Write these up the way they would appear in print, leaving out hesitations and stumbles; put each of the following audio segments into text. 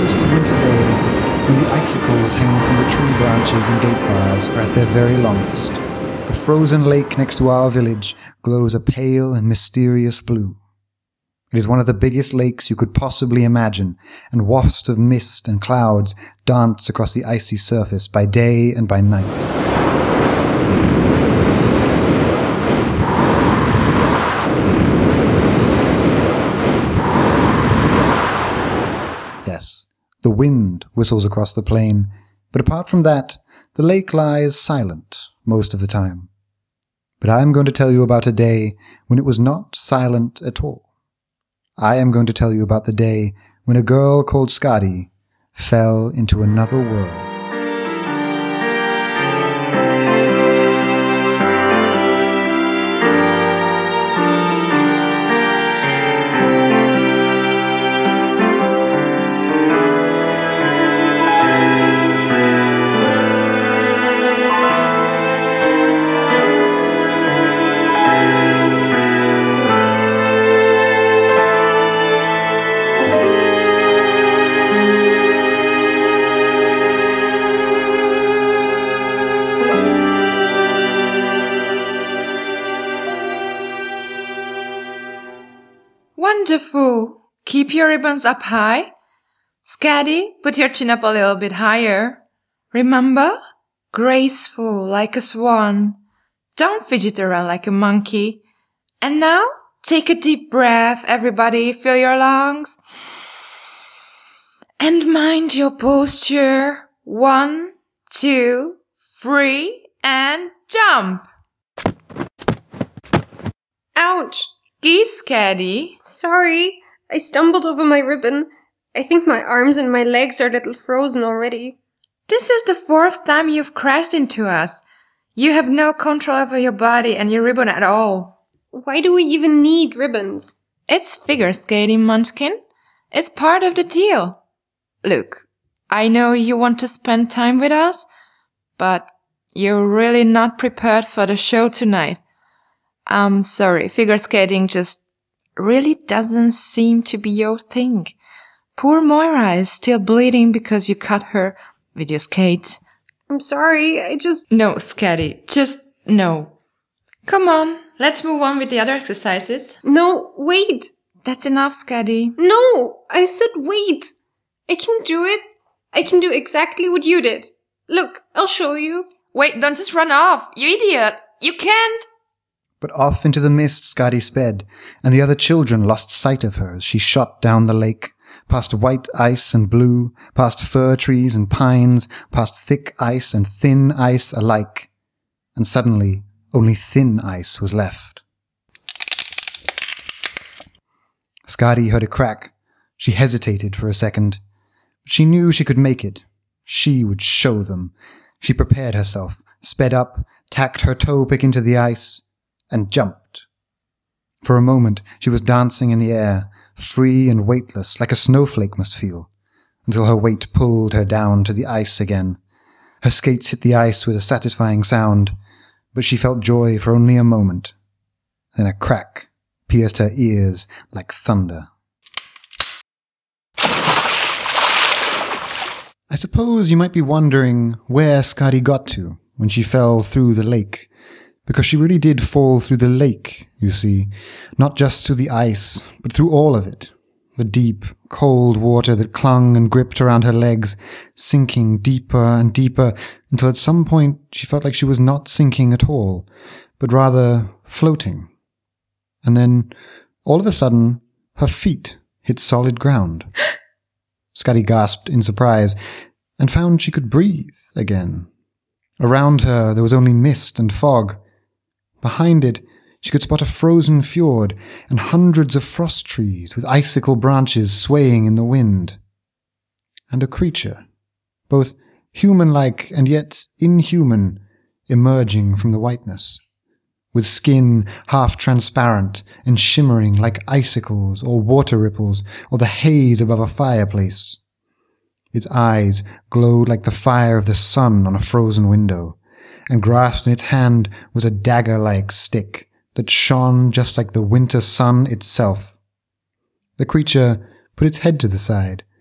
coldest of winter days, when the icicles hanging from the tree branches and gate bars are at their very longest, the frozen lake next to our village glows a pale and mysterious blue. It is one of the biggest lakes you could possibly imagine, and wafts of mist and clouds dance across the icy surface by day and by night. Yes, the wind whistles across the plain, but apart from that, the lake lies silent most of the time. But I am going to tell you about a day when it was not silent at all. I am going to tell you about the day when a girl called Skadi fell into another world. Wonderful! Keep your ribbons up high. Skadi, put your chin up a little bit higher. Remember? Graceful like a swan. Don't fidget around like a monkey. And now, take a deep breath, everybody. Fill your lungs. And mind your posture. 1, 2, 3, and jump! Ouch! Geese, Skadi. Sorry, I stumbled over my ribbon. I think my arms and my legs are a little frozen already. This is the 4th time you've crashed into us. You have no control over your body and your ribbon at all. Why do we even need ribbons? It's figure skating, Munchkin. It's part of the deal. Look, I know you want to spend time with us, but you're really not prepared for the show tonight. I'm sorry, figure skating just really doesn't seem to be your thing. Poor Moira is still bleeding because you cut her with your skate. I'm sorry, No, Skadi, just no. Come on, let's move on with the other exercises. No, wait! That's enough, Skadi. No! I said wait! I can do it. I can do exactly what you did. Look, I'll show you. Wait, don't just run off, you idiot! You can't! But off into the mist Skadi sped, and the other children lost sight of her as she shot down the lake, past white ice and blue, past fir trees and pines, past thick ice and thin ice alike. And suddenly, only thin ice was left. Skadi heard a crack. She hesitated for a second. But she knew she could make it. She would show them. She prepared herself, sped up, tacked her toe pick into the ice, and jumped. For a moment she was dancing in the air, free and weightless, like a snowflake must feel, until her weight pulled her down to the ice again. Her skates hit the ice with a satisfying sound, but she felt joy for only a moment. Then a crack pierced her ears like thunder. I suppose you might be wondering where Skadi got to when she fell through the lake. Because she really did fall through the lake, you see, not just through the ice, but through all of it. The deep, cold water that clung and gripped around her legs, sinking deeper and deeper, until at some point she felt like she was not sinking at all, but rather floating. And then, all of a sudden, her feet hit solid ground. Skadi gasped in surprise, and found she could breathe again. Around her there was only mist and fog. Behind it, she could spot a frozen fjord and hundreds of frost trees with icicle branches swaying in the wind. And a creature, both human-like and yet inhuman, emerging from the whiteness, with skin half transparent and shimmering like icicles or water ripples or the haze above a fireplace. Its eyes glowed like the fire of the sun on a frozen window, and grasped in its hand was a dagger-like stick that shone just like the winter sun itself. The creature put its head to the side,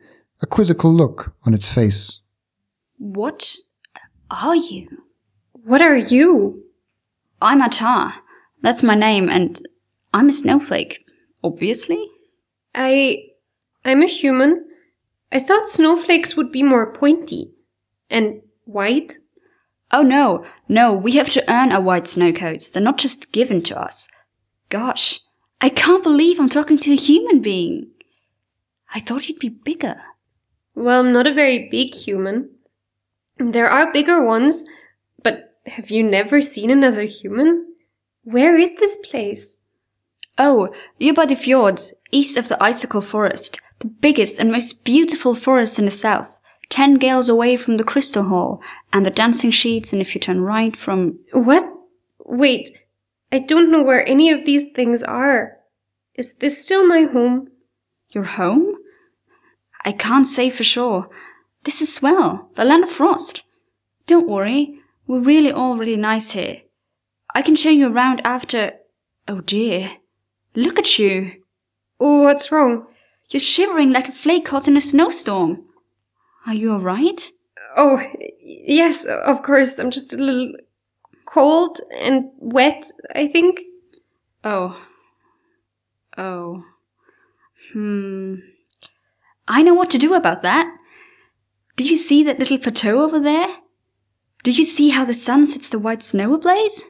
a quizzical look on its face. What are you? What are you? I'm Atar. That's my name, and I'm a snowflake, obviously. I'm a human. I thought snowflakes would be more pointy. And white? Oh no, we have to earn our white snowcoats. They're not just given to us. Gosh, I can't believe I'm talking to a human being. I thought you'd be bigger. Well, I'm not a very big human. There are bigger ones, but have you never seen another human? Where is this place? Oh, you're by the fjords, east of the icicle forest, the biggest and most beautiful forest in the south, 10 gales away from the crystal hall and the dancing sheets, and if you turn right from... What? Wait, I don't know where any of these things are. Is this still my home? Your home? I can't say for sure. This is Swell, the land of frost. Don't worry, we're really all really nice here. I can show you around after... Oh dear, look at you. Oh, what's wrong? You're shivering like a flake caught in a snowstorm. Are you alright? Oh, yes, of course. I'm just a little cold and wet, I think. Oh. I know what to do about that. Did you see that little plateau over there? Did you see how the sun sets the white snow ablaze?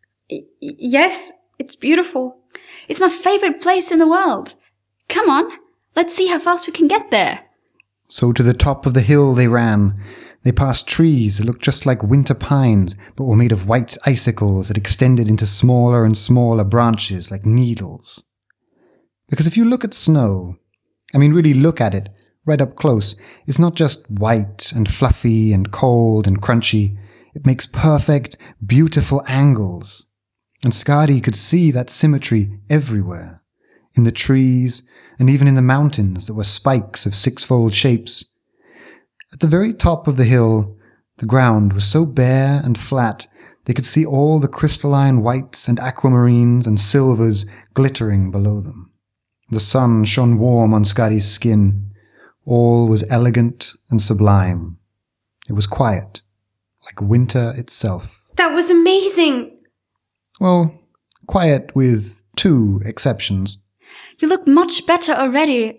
Yes, it's beautiful. It's my favorite place in the world. Come on, let's see how fast we can get there. So to the top of the hill they ran. They passed trees that looked just like winter pines, but were made of white icicles that extended into smaller and smaller branches like needles. Because if you look at snow, really look at it, right up close, it's not just white and fluffy and cold and crunchy. It makes perfect, beautiful angles. And Skadi could see that symmetry everywhere. In the trees, and even in the mountains that were spikes of six-fold shapes. At the very top of the hill, the ground was so bare and flat they could see all the crystalline whites and aquamarines and silvers glittering below them. The sun shone warm on Skadi's skin. All was elegant and sublime. It was quiet, like winter itself. That was amazing! Well, quiet with 2 exceptions. You look much better already.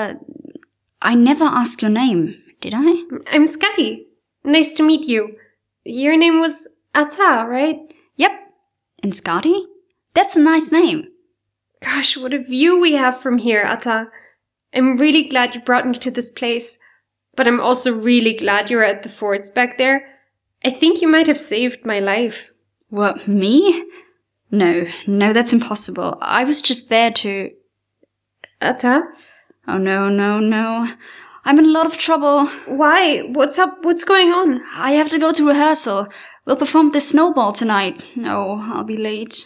I never asked your name, did I? I'm Skadi. Nice to meet you. Your name was Atar, right? Yep. And Skadi? That's a nice name. Gosh, what a view we have from here, Atar. I'm really glad you brought me to this place. But I'm also really glad you're at the forts back there. I think you might have saved my life. What, me? No, that's impossible. I was just there to... Atar? Oh, no. I'm in a lot of trouble. Why? What's up? What's going on? I have to go to rehearsal. We'll perform the snowball tonight. No, I'll be late.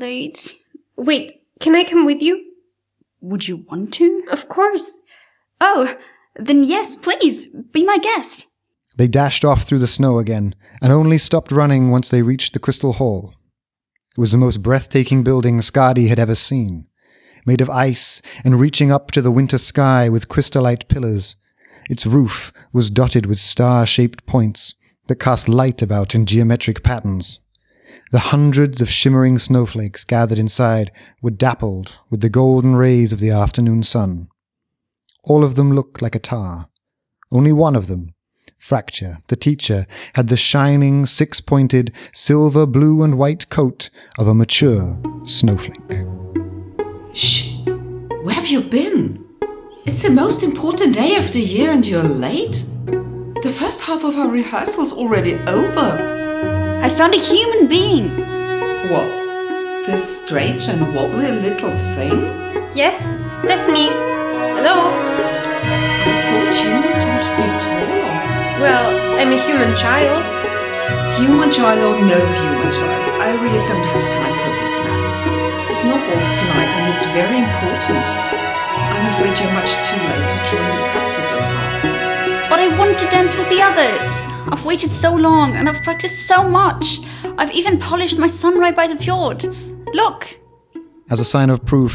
Wait, can I come with you? Would you want to? Of course. Oh, then yes, please, be my guest. They dashed off through the snow again, and only stopped running once they reached the Crystal Hall. It was the most breathtaking building Skadi had ever seen. Made of ice and reaching up to the winter sky with crystallite pillars. Its roof was dotted with star-shaped points that cast light about in geometric patterns. The hundreds of shimmering snowflakes gathered inside were dappled with the golden rays of the afternoon sun. All of them looked like Atar. Only one of them, Fracture, the teacher, had the shining, 6-pointed, silver, blue, and white coat of a mature snowflake. Shh! Where have you been? It's the most important day of the year and you're late? The first half of our rehearsal's already over. I found a human being. What? This strange and wobbly little thing? Yes, that's me. Hello? I thought humans would be taller. Well, I'm a human child. Human child or no human child, I really don't have time for this now. Snowballs tonight and it's very important. I'm afraid you're much too late to join the practice time. But I want to dance with the others. I've waited so long and I've practiced so much. I've even polished my sunray by the fjord. Look! As a sign of proof,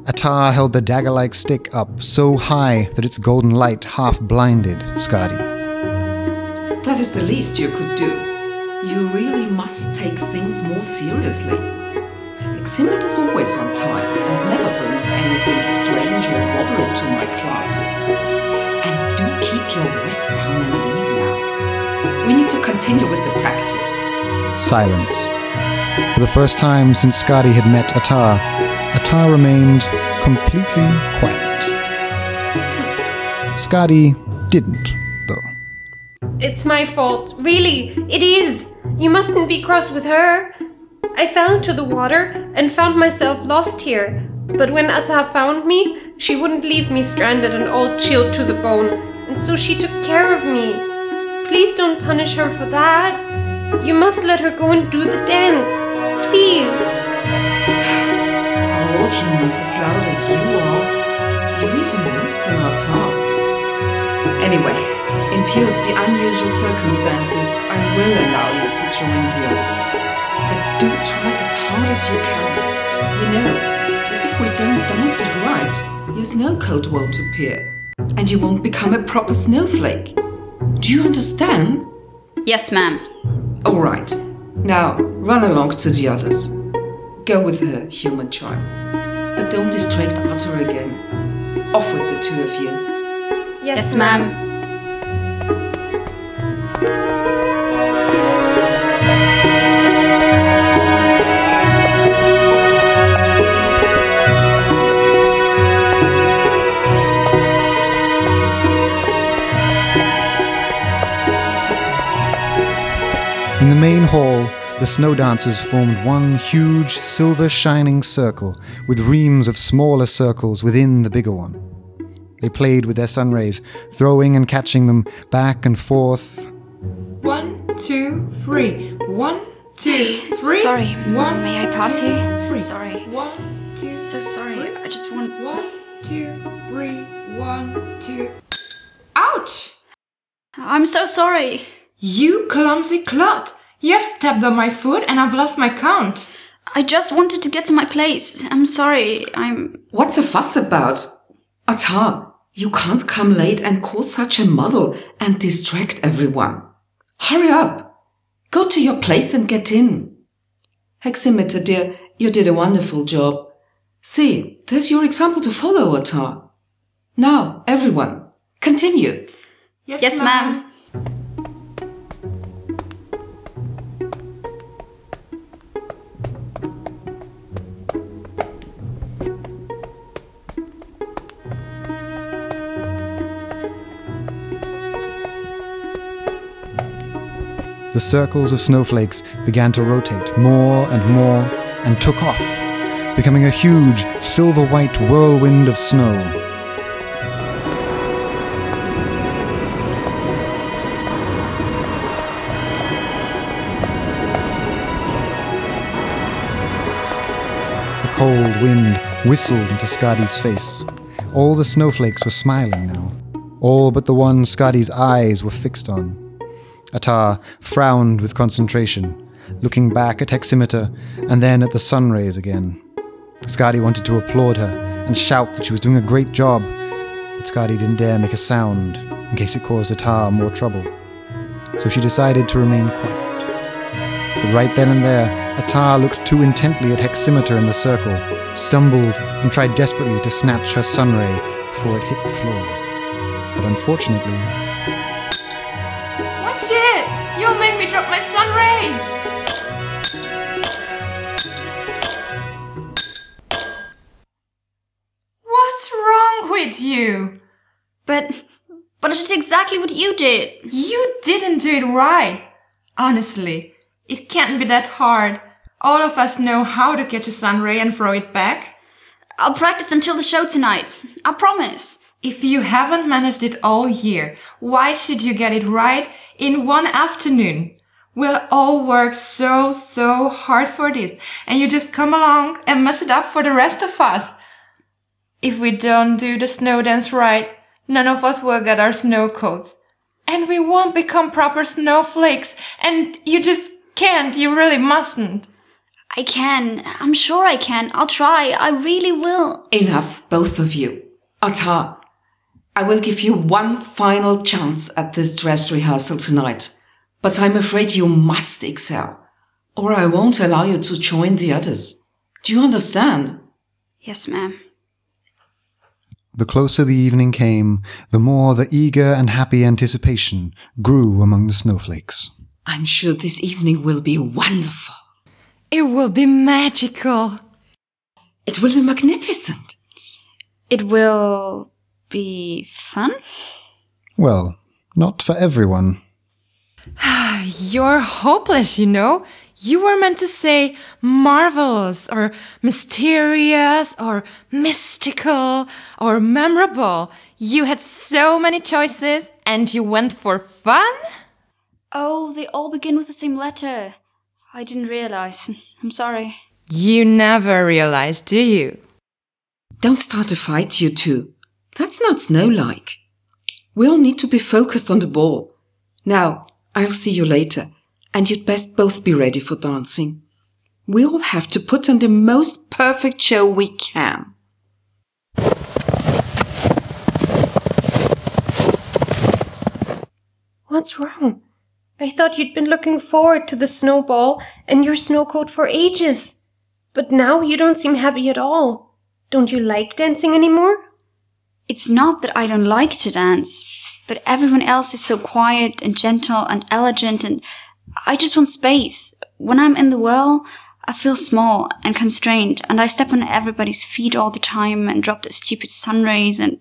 Atar held the dagger-like stick up so high that its golden light half blinded Skadi. That is the least you could do. You really must take things more seriously. Exhibit is always on time and never brings anything strange or wobbly to my classes. And do keep your voice down and leave now. We need to continue with the practice. Silence. For the first time since Skadi had met Atar, Atar remained completely quiet. Skadi didn't, though. It's my fault. Really, it is. You mustn't be cross with her. I fell into the water and found myself lost here. But when Atar found me, she wouldn't leave me stranded and all chilled to the bone. And so she took care of me. Please don't punish her for that. You must let her go and do the dance. Please. Are all humans as loud as you are? You're even worse than Atar. Anyway, in view of the unusual circumstances, I will allow you to join the others. But do try as hard as you can. You know that if we don't dance it right, your snow coat won't appear, and you won't become a proper snowflake. Do you understand? Yes, ma'am. All right. Now, run along to the others. Go with her, human child. But don't distract Atar again. Off with the two of you. Yes, ma'am. In the main hall, the snow dancers formed one huge silver shining circle with reams of smaller circles within the bigger one. They played with their sun rays, throwing and catching them back and forth. 1, 2, 3. 1, 2, 3. Sorry, One, may I pass two, here? three. Sorry. 1, 2. So sorry. Three. I just want... 1, 2, 3. 1, 2. Ouch! I'm so sorry. You clumsy clod! You have stepped on my foot and I've lost my count. I just wanted to get to my place. I'm sorry. What's a fuss about? Atar, you can't come late and cause such a muddle and distract everyone. Hurry up. Go to your place and get in. Heximeter, dear, you did a wonderful job. See, there's your example to follow, Atar. Now, everyone, continue. Yes, ma'am. The circles of snowflakes began to rotate more and took off, becoming a huge silver-white whirlwind of snow. The cold wind whistled into Skadi's face. All the snowflakes were smiling now. All but the one Skadi's eyes were fixed on. Atar frowned with concentration, looking back at Heximeter and then at the sun rays again. Skadi wanted to applaud her and shout that she was doing a great job, but Skadi didn't dare make a sound in case it caused Atar more trouble. So she decided to remain quiet. But right then and there, Atar looked too intently at Heximeter in the circle, stumbled and tried desperately to snatch her sun ray before it hit the floor. But unfortunately... Watch it! You'll make me drop my sun ray! What's wrong with you? But I did exactly what you did. You didn't do it right. Honestly, it can't be that hard. All of us know how to catch a sun ray and throw it back. I'll practice until the show tonight. I promise. If you haven't managed it all year, why should you get it right in one afternoon? We'll all work so hard for this, and you just come along and mess it up for the rest of us. If we don't do the snow dance right, none of us will get our snow coats. And we won't become proper snowflakes, and you just can't, you really mustn't. I can. I'm sure I can. I'll try. I really will. Enough, both of you. Atar, I will give you one final chance at this dress rehearsal tonight. But I'm afraid you must excel, or I won't allow you to join the others. Do you understand? Yes, ma'am. The closer the evening came, the more the eager and happy anticipation grew among the snowflakes. I'm sure this evening will be wonderful. It will be magical. It will be magnificent. It will be fun? Well, not for everyone. You're hopeless, you know. You were meant to say marvelous or mysterious or mystical or memorable. You had so many choices and you went for fun? Oh, they all begin with the same letter. I didn't realize. I'm sorry. You never realize, do you? Don't start a fight, you two. That's not snow-like. We all need to be focused on the ball. Now, I'll see you later, and you'd best both be ready for dancing. We all have to put on the most perfect show we can. What's wrong? I thought you'd been looking forward to the snowball and your snow coat for ages. But now you don't seem happy at all. Don't you like dancing anymore? It's not that I don't like to dance, but everyone else is so quiet and gentle and elegant, and I just want space. When I'm in the whirl, I feel small and constrained, and I step on everybody's feet all the time and drop the stupid sun rays, and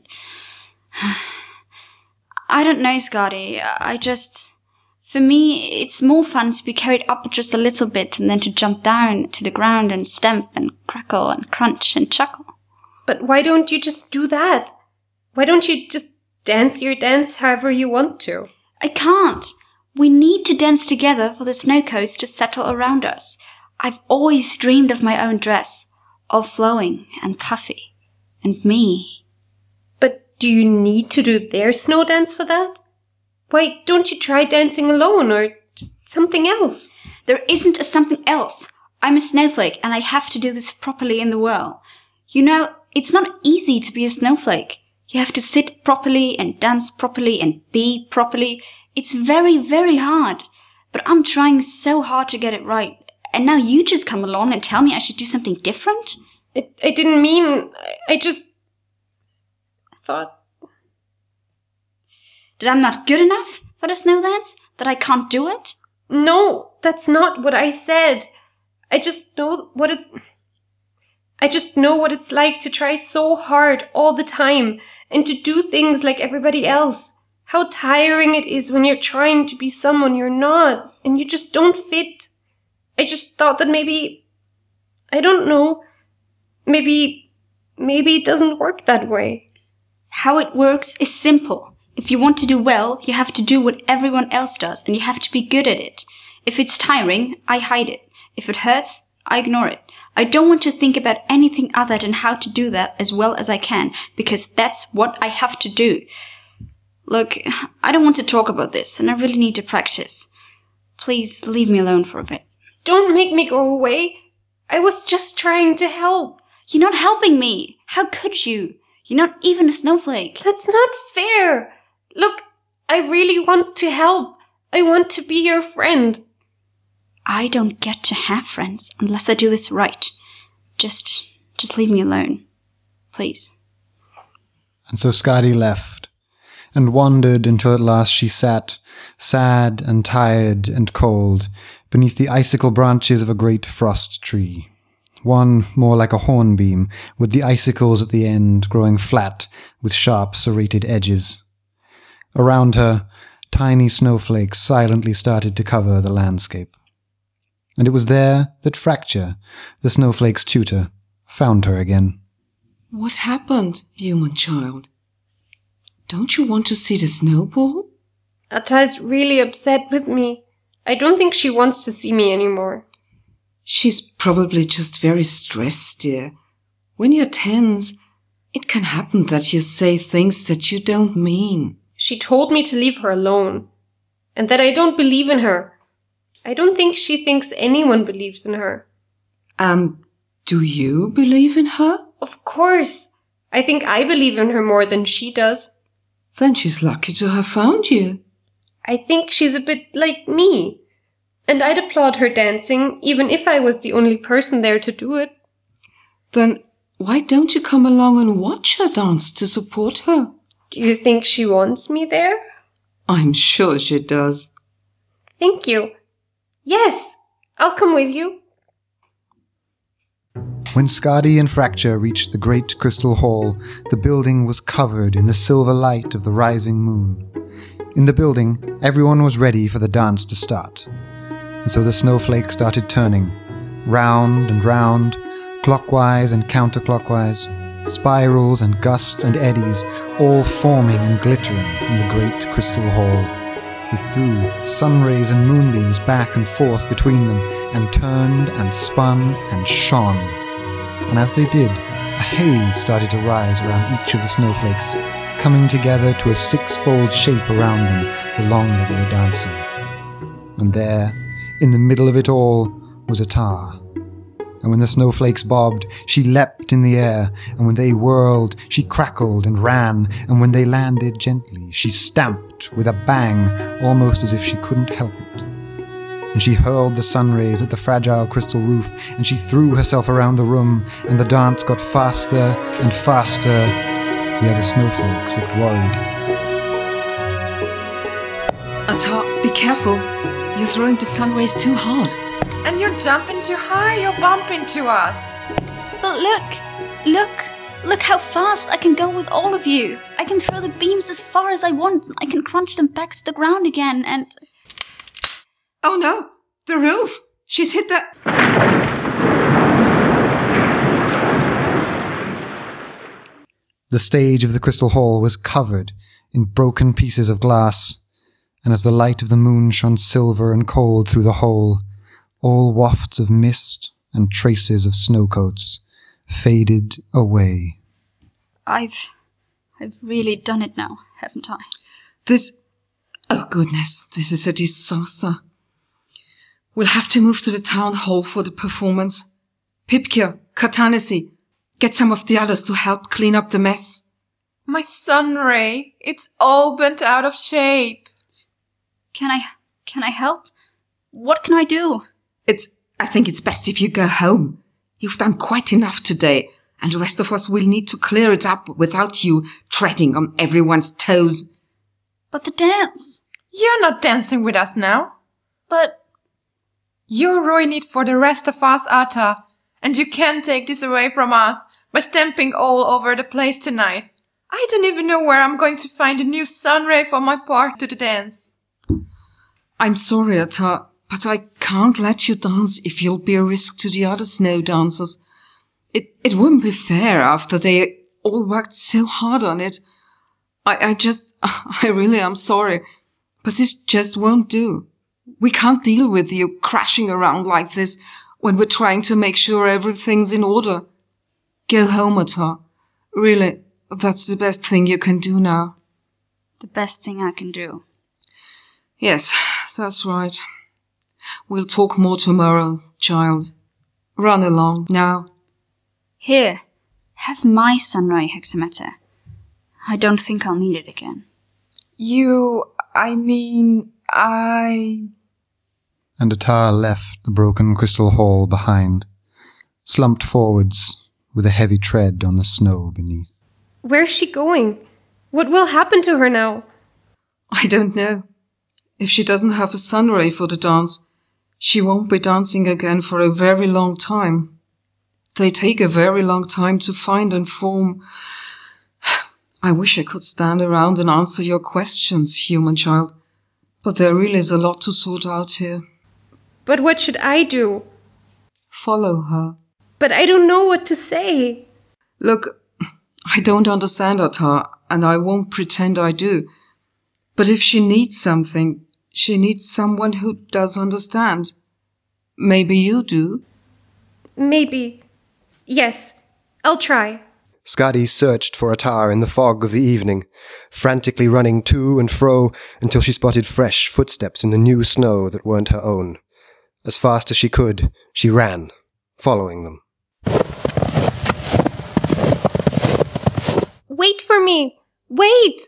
I don't know, Scotty. For me, it's more fun to be carried up just a little bit and then to jump down to the ground and stamp and crackle and crunch and chuckle. But why don't you just do that? Why don't you just dance your dance however you want to? I can't. We need to dance together for the snow coats to settle around us. I've always dreamed of my own dress, all flowing and puffy. And me. But do you need to do their snow dance for that? Why don't you try dancing alone or just something else? There isn't a something else. I'm a snowflake and I have to do this properly in the whirl. You know, it's not easy to be a snowflake. You have to sit properly and dance properly and be properly. It's very, very hard. But I'm trying so hard to get it right. And now you just come along and tell me I should do something different? I didn't mean... I just... thought... That I'm not good enough for the snow dance? That I can't do it? No, that's not what I said. I just know what it's like to try so hard all the time and to do things like everybody else. How tiring it is when you're trying to be someone you're not and you just don't fit. I just thought that maybe, I don't know, maybe it doesn't work that way. How it works is simple. If you want to do well, you have to do what everyone else does, and you have to be good at it. If it's tiring, I hide it. If it hurts, I ignore it. I don't want to think about anything other than how to do that as well as I can, because that's what I have to do. Look, I don't want to talk about this, and I really need to practice. Please leave me alone for a bit. Don't make me go away. I was just trying to help. You're not helping me. How could you? You're not even a snowflake. That's not fair. Look, I really want to help. I want to be your friend. I don't get to have friends unless I do this right. Just leave me alone. Please. And so Skadi left, and wandered until at last she sat, sad and tired and cold, beneath the icicle branches of a great frost tree. One more like a hornbeam, with the icicles at the end growing flat with sharp serrated edges. Around her, tiny snowflakes silently started to cover the landscape. And it was there that Fracture, the snowflake's tutor, found her again. What happened, human child? Don't you want to see the snowball? Atta is really upset with me. I don't think she wants to see me anymore. She's probably just very stressed, dear. When you're tense, it can happen that you say things that you don't mean. She told me to leave her alone, and that I don't believe in her. I don't think she thinks anyone believes in her. And do you believe in her? Of course. I think I believe in her more than she does. Then she's lucky to have found you. I think she's a bit like me. And I'd applaud her dancing, even if I was the only person there to do it. Then why don't you come along and watch her dance to support her? Do you think she wants me there? I'm sure she does. Thank you. Yes, I'll come with you. When Skadi and Fracture reached the great crystal hall, the building was covered in the silver light of the rising moon. In the building, everyone was ready for the dance to start. And so the snowflakes started turning, round and round, clockwise and counterclockwise, spirals and gusts and eddies, all forming and glittering in the great crystal hall. They threw sun rays and moonbeams back and forth between them, and turned and spun and shone. And as they did, a haze started to rise around each of the snowflakes, coming together to a six-fold shape around them the longer they were dancing. And there, in the middle of it all, was Atar. And when the snowflakes bobbed, she leapt in the air, and when they whirled, she crackled and ran, and when they landed gently, she stamped with a bang, almost as if she couldn't help it. And she hurled the sun rays at the fragile crystal roof, and she threw herself around the room, and the dance got faster and faster. The other snowflakes looked worried. Atar, be careful. You're throwing the sun rays too hard. And you're jumping too high, you'll bump into us. But look how fast I can go with all of you. I can throw the beams as far as I want. I can crunch them back to the ground again and... Oh no, the roof! She's hit the... The stage of the crystal hall was covered in broken pieces of glass, and as the light of the moon shone silver and cold through the hole, all wafts of mist and traces of snowcoats faded away. I've really done it now, haven't I? Oh goodness, this is a disaster. We'll have to move to the town hall for the performance. Pipkir, Katanesi, get some of the others to help clean up the mess. My sun ray, it's all bent out of shape. Can I help? What can I do? I think it's best if you go home. You've done quite enough today, and the rest of us will need to clear it up without you treading on everyone's toes. But the dance. You're not dancing with us now. But... You're ruining it for the rest of us, Atar, and you can't take this away from us by stamping all over the place tonight. I don't even know where I'm going to find a new sun ray for my part to the dance. I'm sorry, Atar, but I can't let you dance if you'll be a risk to the other snow dancers. It wouldn't be fair after they all worked so hard on it. I really am sorry, but this just won't do. We can't deal with you crashing around like this when we're trying to make sure everything's in order. Go home, Atar. Really, that's the best thing you can do now. The best thing I can do. Yes, that's right. We'll talk more tomorrow, child. Run along now. Here, have my sunray hexameter. I don't think I'll need it again. And Atar left the broken crystal hall behind, slumped forwards with a heavy tread on the snow beneath. Where's she going? What will happen to her now? I don't know. If she doesn't have a sun ray for the dance, she won't be dancing again for a very long time. They take a very long time to find and form. I wish I could stand around and answer your questions, human child, but there really is a lot to sort out here. But what should I do? Follow her. But I don't know what to say. Look, I don't understand Atar, and I won't pretend I do. But if she needs something, she needs someone who does understand. Maybe you do? Maybe. Yes, I'll try. Skadi searched for Atar in the fog of the evening, frantically running to and fro until she spotted fresh footsteps in the new snow that weren't her own. As fast as she could, she ran, following them. Wait for me! Wait!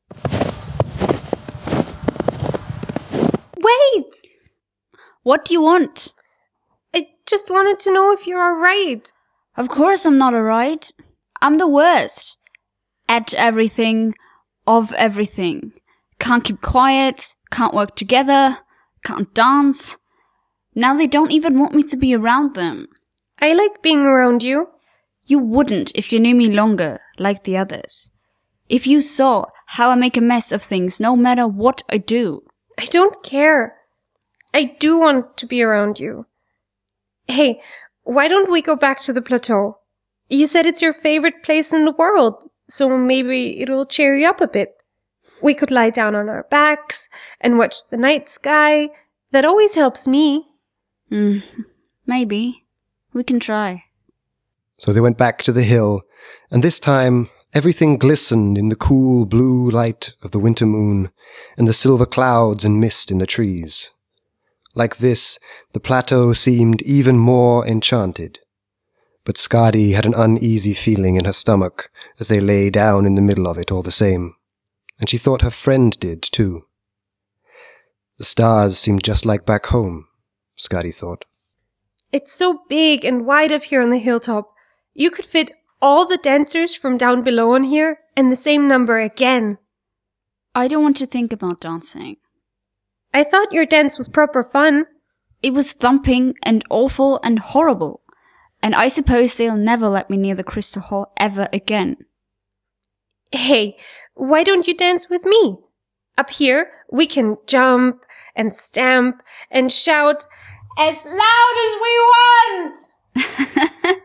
Wait! What do you want? I just wanted to know if you're alright. Of course I'm not alright. I'm the worst. At everything, of everything. Can't keep quiet, can't work together, can't dance. Now they don't even want me to be around them. I like being around you. You wouldn't if you knew me longer, like the others. If you saw how I make a mess of things no matter what I do. I don't care. I do want to be around you. Hey, why don't we go back to the plateau? You said it's your favorite place in the world, so maybe it'll cheer you up a bit. We could lie down on our backs and watch the night sky. That always helps me. Maybe. We can try. So they went back to the hill, and this time everything glistened in the cool blue light of the winter moon and the silver clouds and mist in the trees. Like this, the plateau seemed even more enchanted. But Skadi had an uneasy feeling in her stomach as they lay down in the middle of it all the same, and she thought her friend did too. The stars seemed just like back home, Skadi thought. It's so big and wide up here on the hilltop. You could fit all the dancers from down below on here and the same number again. I don't want to think about dancing. I thought your dance was proper fun. It was thumping and awful and horrible. And I suppose they'll never let me near the Crystal Hall ever again. Hey, why don't you dance with me? Up here, we can jump and stamp and shout as loud as we want!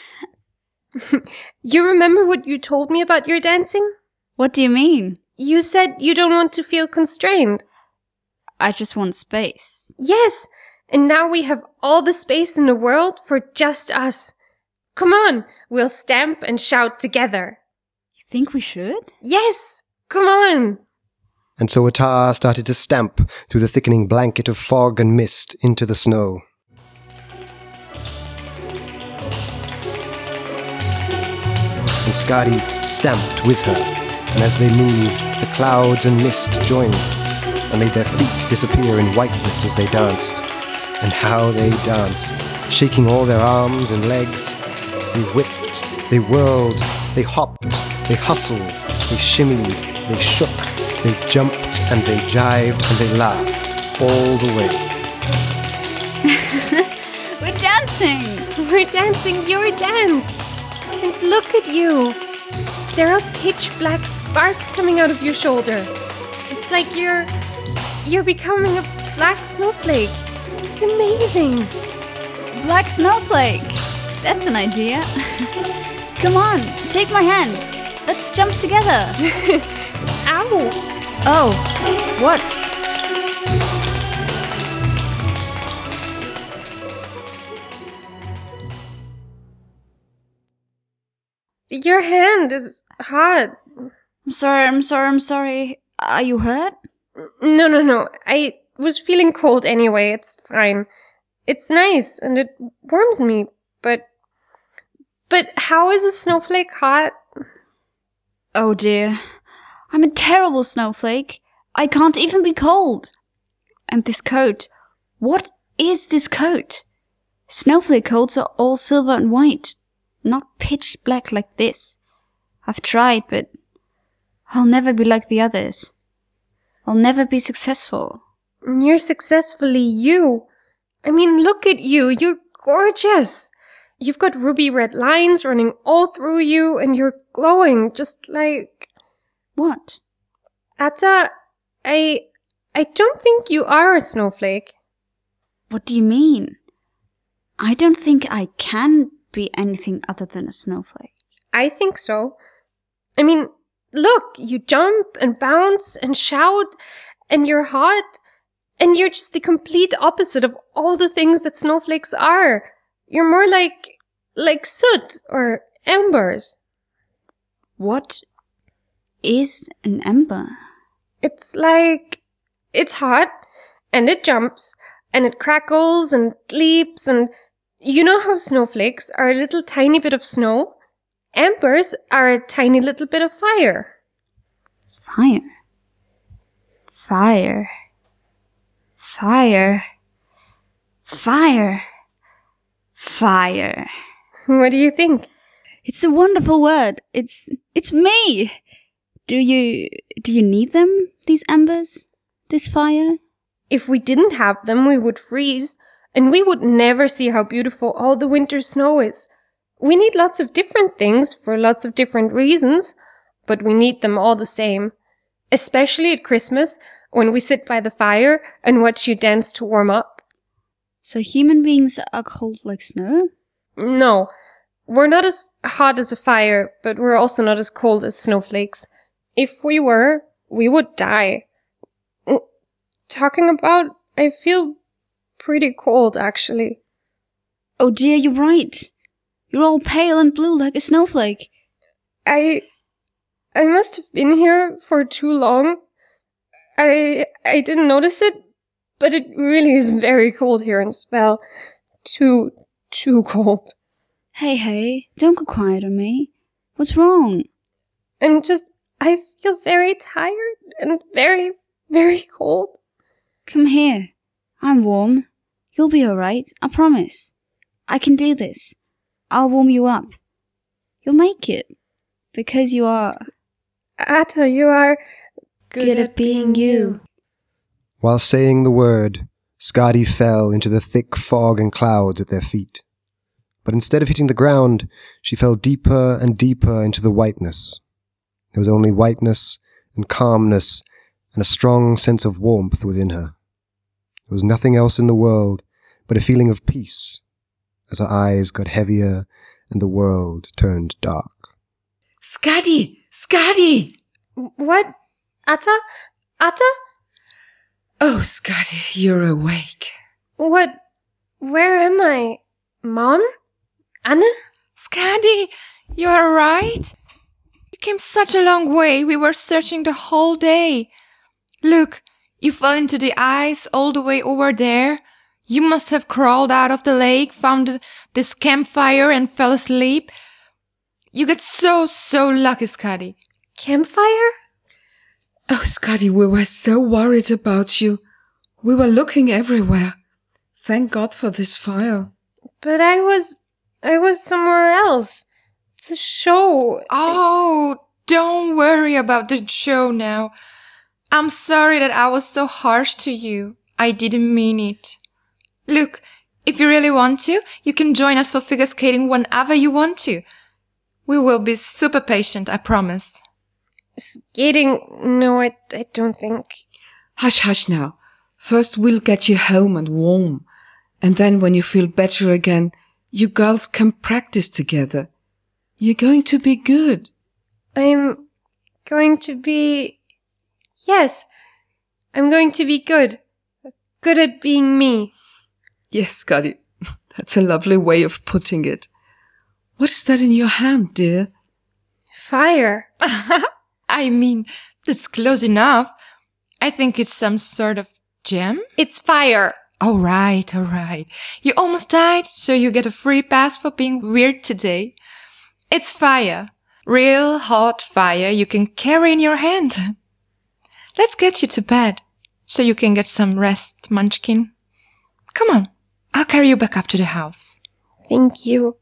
You remember what you told me about your dancing? What do you mean? You said you don't want to feel constrained. I just want space. Yes, and now we have all the space in the world for just us. Come on, we'll stamp and shout together. You think we should? Yes, come on. And so Atar started to stamp through the thickening blanket of fog and mist into the snow. And Skadi stamped with her, and as they moved, the clouds and mist joined, and made their feet disappear in whiteness as they danced. And how they danced, shaking all their arms and legs. They whipped, they whirled, they hopped, they hustled, they shimmied, they shook, they jumped, and they jived, and they laughed, all the way. We're dancing! We're dancing your dance. And look at you. There are pitch black sparks coming out of your shoulder. It's like you're becoming a black snowflake. It's amazing. Black snowflake! That's an idea. Come on, take my hand. Let's jump together. Ow! Oh, what? Your hand is hot. I'm sorry. Are you hurt? No. I was feeling cold anyway. It's fine. It's nice and it warms me, but how is a snowflake hot? Oh dear. I'm a terrible snowflake. I can't even be cold. And this coat. What is this coat? Snowflake coats are all silver and white, not pitch black like this. I've tried, but I'll never be like the others. I'll never be successful. You're successfully you. I mean, look at you. You're gorgeous. You've got ruby red lines running all through you, and you're glowing just like... What? Atta, I don't think you are a snowflake. What do you mean? I don't think I can be anything other than a snowflake. I think so. I mean, look, you jump and bounce and shout, and you're hot, and you're just the complete opposite of all the things that snowflakes are. You're more like soot or embers. What is an ember? It's hot, and it jumps, and it crackles and leaps, and You know how snowflakes are a little tiny bit of snow? Embers are a tiny little bit of fire. Fire. Fire. Fire. Fire. Fire. What do you think? It's a wonderful word. It's me. Do you need them, these embers? This fire? If we didn't have them, we would freeze, and we would never see how beautiful all the winter snow is. We need lots of different things for lots of different reasons, but we need them all the same. Especially at Christmas, when we sit by the fire and watch you dance to warm up. So human beings are cold like snow? No, we're not as hot as a fire, but we're also not as cold as snowflakes. If we were, we would die. Talking about, I feel pretty cold, actually. Oh dear, you're right. You're all pale and blue like a snowflake. I must have been here for too long. I didn't notice it, but it really is very cold here in Spell. Too cold. Hey, don't go quiet on me. What's wrong? I feel very tired and very, very cold. Come here. I'm warm. You'll be alright, I promise. I can do this. I'll warm you up. You'll make it. Because you are... Atta, you are... good at being you. While saying the word, Skadi fell into the thick fog and clouds at their feet. But instead of hitting the ground, she fell deeper and deeper into the whiteness. There was only whiteness and calmness and a strong sense of warmth within her. There was nothing else in the world but a feeling of peace as her eyes got heavier and the world turned dark. Skadi! Skadi! What? Atta? Oh, Skadi, you're awake. What? Where am I? Mom? Anna? Skadi, you are right? You came such a long way. We were searching the whole day. Look, you fell into the ice all the way over there. You must have crawled out of the lake, found this campfire and fell asleep. You get so lucky, Skadi. Campfire? Oh, Skadi, we were so worried about you. We were looking everywhere. Thank God for this fire. But I was somewhere else. The show. Oh, don't worry about the show now. I'm sorry that I was so harsh to you. I didn't mean it. Look, if you really want to, you can join us for figure skating whenever you want to. We will be super patient, I promise. Skating? No, I don't think. Hush now. First we'll get you home and warm. And then when you feel better again, you girls can practice together. You're going to be good. I'm going to be... Yes, I'm going to be good. Good at being me. Yes, Skadi. That's a lovely way of putting it. What is that in your hand, dear? Fire. I mean, that's close enough. I think it's some sort of gem. It's fire. All right. You almost died, so you get a free pass for being weird today. It's fire. Real hot fire you can carry in your hand. Let's get you to bed, so you can get some rest, Munchkin. Come on, I'll carry you back up to the house. Thank you.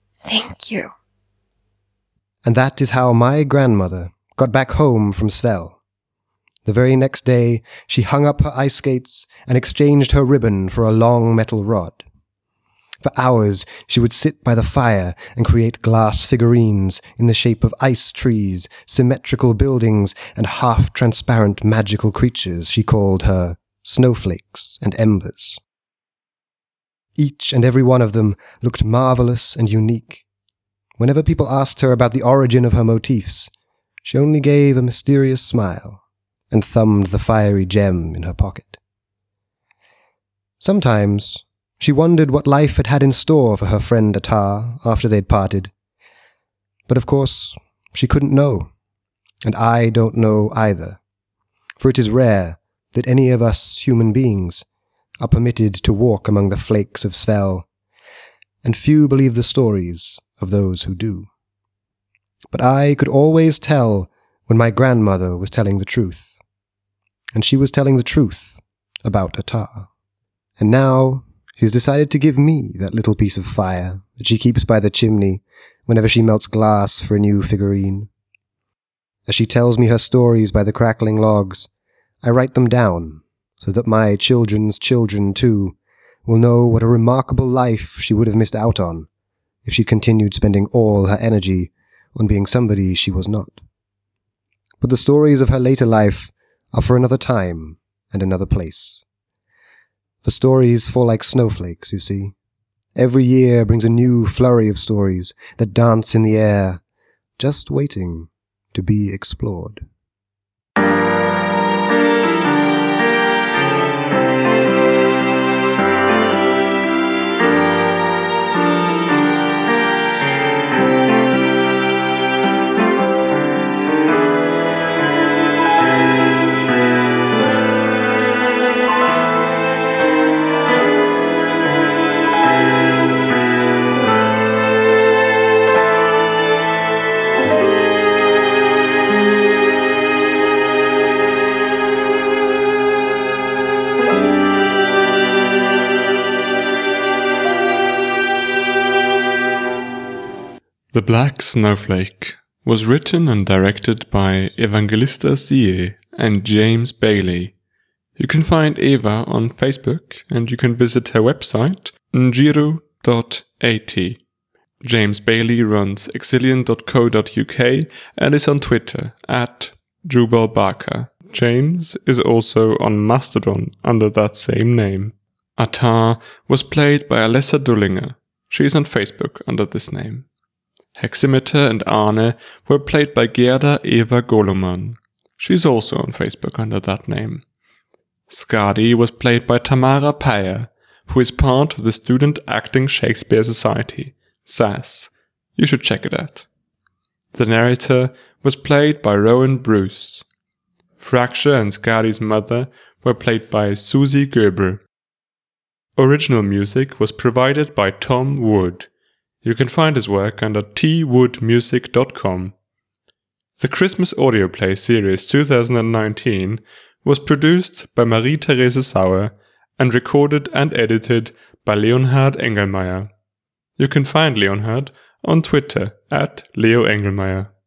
And that is how my grandmother got back home from Svel. The very next day, she hung up her ice skates and exchanged her ribbon for a long metal rod. For hours, she would sit by the fire and create glass figurines in the shape of ice trees, symmetrical buildings, and half-transparent magical creatures she called her snowflakes and embers. Each and every one of them looked marvelous and unique. Whenever people asked her about the origin of her motifs, she only gave a mysterious smile and thumbed the fiery gem in her pocket. Sometimes she wondered what life had in store for her friend Atar after they'd parted. But of course, she couldn't know, and I don't know either, for it is rare that any of us human beings are permitted to walk among the flakes of Svel, and few believe the stories of those who do. But I could always tell when my grandmother was telling the truth, and she was telling the truth about Atar. And now she's decided to give me that little piece of fire that she keeps by the chimney whenever she melts glass for a new figurine. As she tells me her stories by the crackling logs, I write them down so that my children's children, too, will know what a remarkable life she would have missed out on if she continued spending all her energy on being somebody she was not. But the stories of her later life are for another time and another place. The stories fall like snowflakes, you see. Every year brings a new flurry of stories that dance in the air, just waiting to be explored. The Black Snowflake was written and directed by Evangelista Sie and James Bailey. You can find Eva on Facebook and you can visit her website njiru.at. James Bailey runs exilian.co.uk and is on Twitter @JubalBarker. James is also on Mastodon under that same name. Atar was played by Alessa Dullinger. She is on Facebook under this name. Heximeter and Arne were played by Gerda Eva Goloman. She's also on Facebook under that name. Skadi was played by Tamara Peyer, who is part of the Student Acting Shakespeare Society, SAS. You should check it out. The narrator was played by Rowan Bruce. Fracture and Skadi's mother were played by Susie Goebel. Original music was provided by Tom Wood. You can find his work under twoodmusic.com. The Christmas audio play series 2019 was produced by Marie-Therese Sauer and recorded and edited by Leonhard Engelmeier. You can find Leonhard on Twitter @LeoEngelmeier.